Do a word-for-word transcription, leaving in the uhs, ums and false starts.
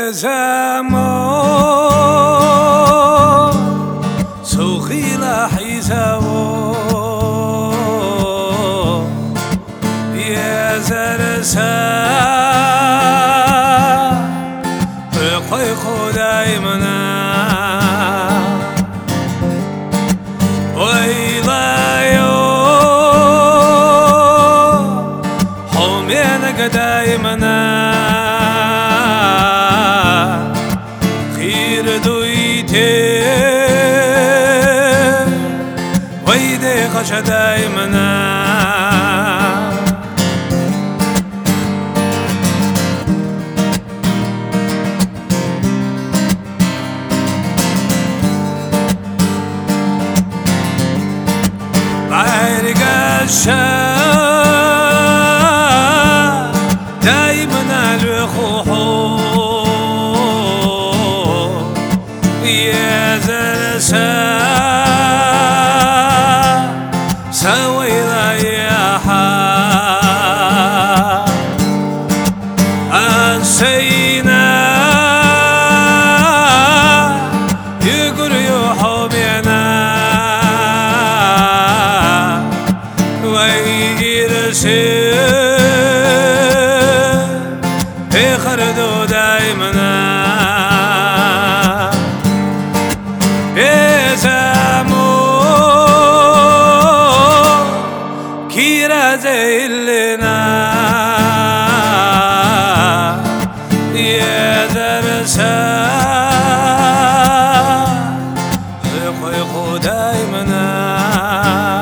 زمان سوخي لحيزاو يا زرسا بقي خداي منا ويلا يو حومينك دايمنا خير دويتي ويدي خش دايمنا بعرق الشام دايما الوخوحو يا زرسا سوي رياحا أنسينا يقول يحبنا ويرسل في خردو دايمنا كيرا زيلنا يا زرسا يخيخو دايمنا